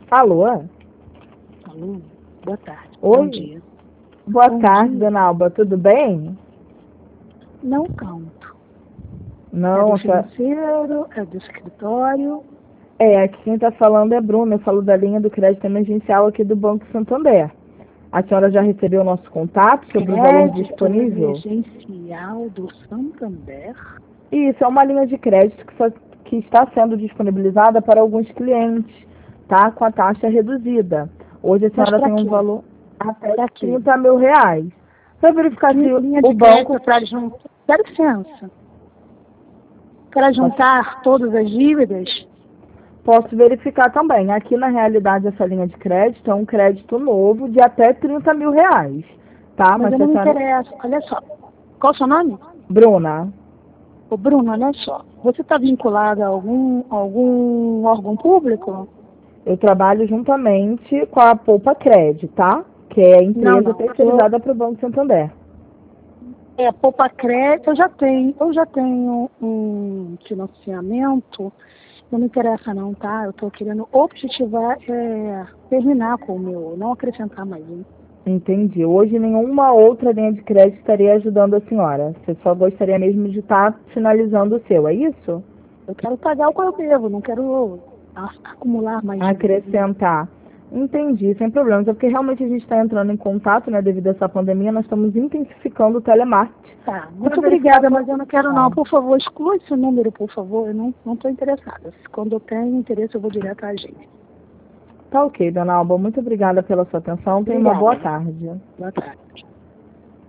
Alô? Alô? Boa tarde. Oi? Bom dia. Boa Bom tarde, dia. dona Alba. Tudo bem? Não canto. É Não, do financeiro, é do escritório. aqui quem está falando é Bruna. Eu falo da linha do crédito emergencial aqui do Banco Santander. A senhora já recebeu o nosso contato sobre o valor Crédito disponível? emergencial do Santander. Isso, é uma linha de crédito que está sendo disponibilizada para alguns clientes, tá? Com a taxa reduzida. Hoje a Mas senhora para tem um quê? valor até Para de quê? 30 mil reais. Para verificar se Linha o de banco... crédito para juntar. Dá licença. Para juntar todas as dívidas? Posso verificar também. Aqui, na realidade, essa linha de crédito é um crédito novo de até 30 mil reais, tá? Mas Mas eu se a não me senhora... interessa. Olha só. Qual o seu nome? Bruna, Ô, Bruno, olha só. Você está vinculado a algum órgão público? eu trabalho juntamente com a Poupa Crédito, tá? Que é a Não, empresa não. Eu, terceirizada para o Banco Santander. poupa crédito, eu já tenho um financiamento, não me interessa não, tá? Eu estou querendo objetivar, terminar com o meu, não acrescentar mais um. Entendi. Hoje nenhuma outra linha de crédito estaria ajudando a senhora. Você só gostaria mesmo de estar finalizando o seu, é isso? Eu quero pagar o que eu devo, não quero acumular mais dívidas, né? Acrescentar. Entendi, sem problemas. É porque realmente a gente está entrando em contato, né? Devido a essa pandemia, nós estamos intensificando o telemarketing. Tá, Para muito verificar obrigada, a mas eu não quero não. situação. Por favor, exclua esse número, por favor. Eu não estou interessada. Quando eu tenho interesse, eu vou direto à agência. Tá ok, dona Alba. Muito obrigada pela sua atenção. Tenha uma boa Obrigada. tarde. Boa tarde.